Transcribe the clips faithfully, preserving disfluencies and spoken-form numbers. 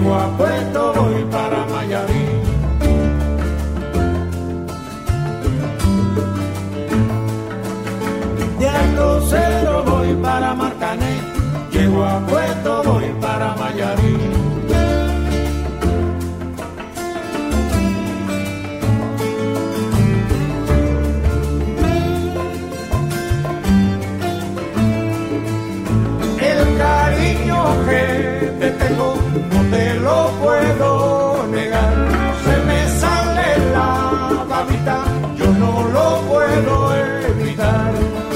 llego a Puerto, voy para Mayarí. De Alto Cero voy para Marcané, llego a Puerto, voy para Mayarí. El cariño que te tengo no te lo puedo negar, se me sale la babita, yo no lo puedo evitar.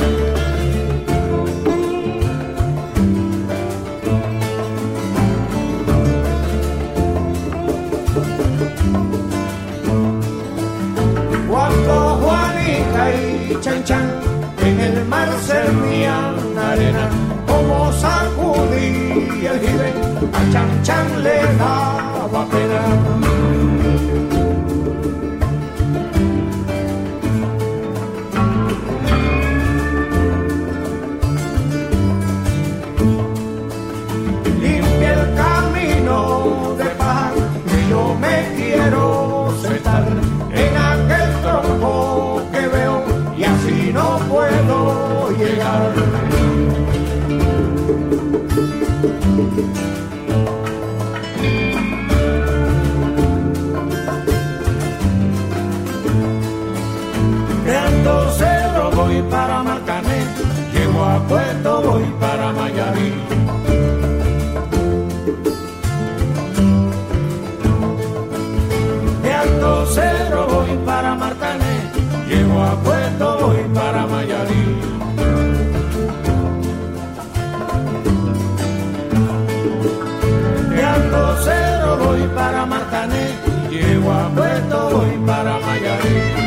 Cuando Juanita y Chan Chan en el mar servían arena, como sacudí el jibe, a Chan Chan le daba pena. Limpia el camino de paz y yo me quiero sentar en aquel tronco que veo y así no puedo llegar. De Alto Cero voy para Marcané, llego a Puerto, voy para Mayarí. De Alto Cero voy para Marcané, llego a Puerto, voy para Mayarí. De Alto Cero voy para Marcané, llego a Puerto, voy para Mayarí.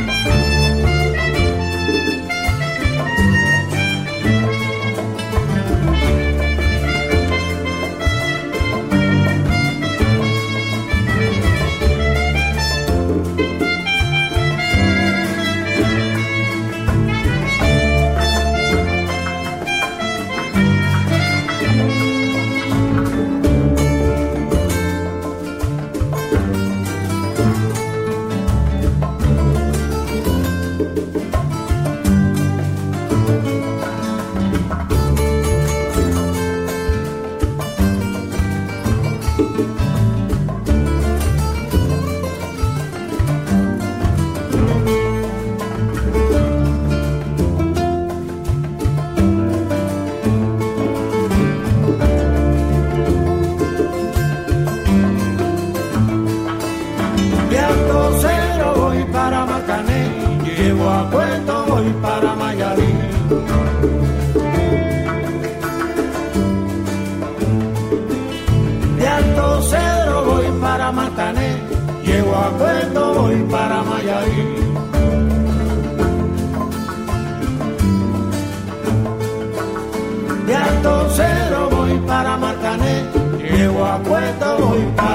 De Alto Cero voy para Marcané, llego a Puerto, voy para Mayarí. De Alto Cero voy para Marcané, llego a Puerto, voy para Mayarí. De Alto Cero voy para Marcané, llego a Puerto, voy para